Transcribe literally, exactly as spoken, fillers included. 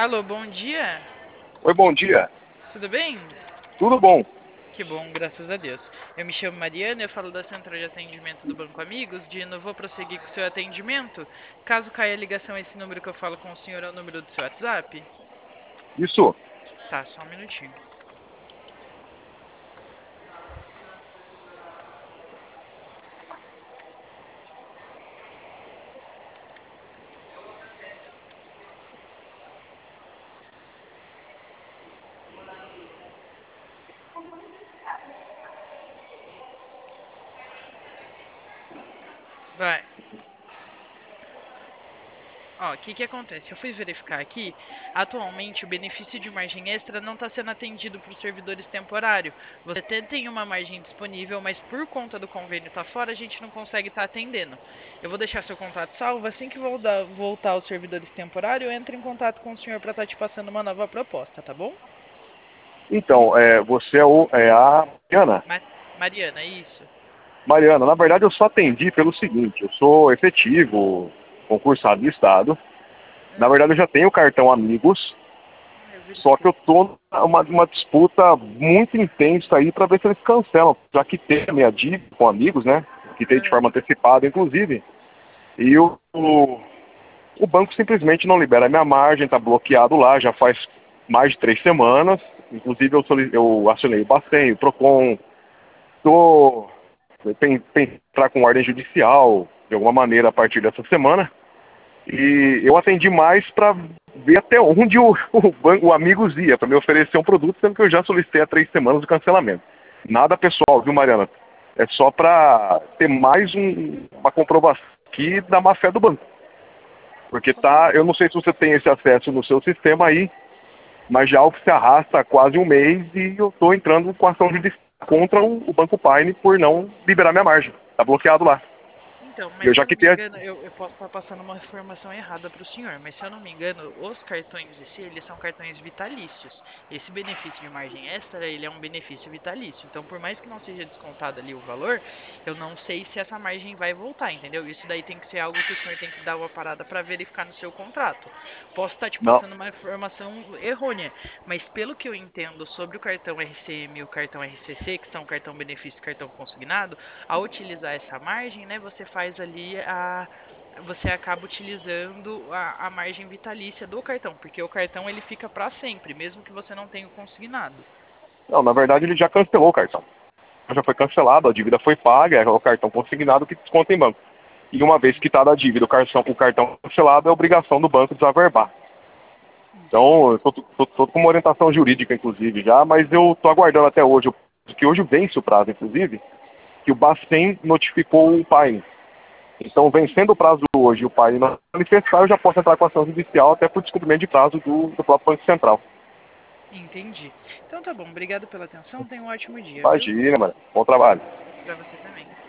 Alô, bom dia. Oi, bom dia. Tudo bem? Tudo bom? Que bom, graças a Deus. Eu me chamo Mariana, eu falo da Central de Atendimento do Banco Amigos. Dino, vou prosseguir com o seu atendimento. Caso caia a ligação, esse número que eu falo com o senhor é o número do seu WhatsApp? Isso. Tá, só um minutinho. Vai. Ó, o que que acontece? Eu fui verificar aqui, atualmente o benefício de margem extra não está sendo atendido por servidores temporários. Você até tem uma margem disponível, mas por conta do convênio estar fora, a gente não consegue estar atendendo. Eu vou deixar seu contato salvo, assim que voltar, voltar aos servidores temporários, eu entro em contato com o senhor para estar te passando uma nova proposta, tá bom? Então, é, você é, o, é a Mariana. Ma- Mariana, isso. Mariana, na verdade eu só atendi pelo seguinte, eu sou efetivo, concursado de Estado. Na Hum, verdade eu já tenho o cartão Amigos, ah, eu só que verifiquei. eu tô numa uma disputa muito intensa aí para ver se eles cancelam. Já quitei a minha dívida com Amigos, né? Quitei de Hum, forma antecipada, inclusive. E o, o, o banco simplesmente não libera a minha margem, está bloqueado lá, já faz mais de três semanas. Inclusive eu, soli- eu acionei o Bacen, o Procon. Tô tem, tem entrar com ordem judicial de alguma maneira a partir dessa semana. E eu atendi mais para ver até onde o, o, banco, o Amigos ia, para me oferecer um produto, sendo que eu já solicitei há três semanas o cancelamento. Nada pessoal, viu, Mariana? É só para ter mais um, uma comprovação aqui da má fé do banco. Porque com cer- tá, eu não sei se você tem esse acesso no seu sistema aí, mas já algo se arrasta há quase um mês e eu estou entrando com ação judicial contra o, o Banco Pine por não liberar minha margem. Está bloqueado lá. Então, E eu mas se já eu não me quitei a... engano, eu, eu posso estar passando uma informação errada para o senhor, mas se eu não me engano, os cartões em si, eles são cartões vitalícios. Esse benefício de margem extra, ele é um benefício vitalício. Então, por mais que não seja descontado ali o valor, eu não sei se essa margem vai voltar, entendeu? Isso daí tem que ser algo que o senhor tem que dar uma parada para verificar no seu contrato. Posso estar te Não, passando uma informação errônea, mas pelo que eu entendo sobre o cartão R C M e o cartão R C C, que são cartão benefício e cartão consignado, ao utilizar essa margem, né, você faz ali a você acaba utilizando a, a margem vitalícia do cartão, porque o cartão ele fica para sempre, mesmo que você não tenha o consignado. não, na verdade ele já cancelou o cartão. Já foi cancelado, a dívida foi paga, é o cartão consignado que desconta em banco. E uma vez quitada a dívida, o cartão, o cartão cancelado é obrigação do banco desaverbar. Entendi. Então, eu estou com uma orientação jurídica, inclusive, já, mas eu estou aguardando até hoje, que hoje vence o prazo, inclusive, que o Bacen notificou o Pine. Então, vencendo o prazo hoje e o Pine não manifestar, eu já posso entrar com ação judicial até por descumprimento de prazo do, do próprio Banco Central. Entendi. Então tá bom, obrigado pela atenção, tenha um ótimo dia, viu? Imagina, mano. Bom trabalho. Para você também.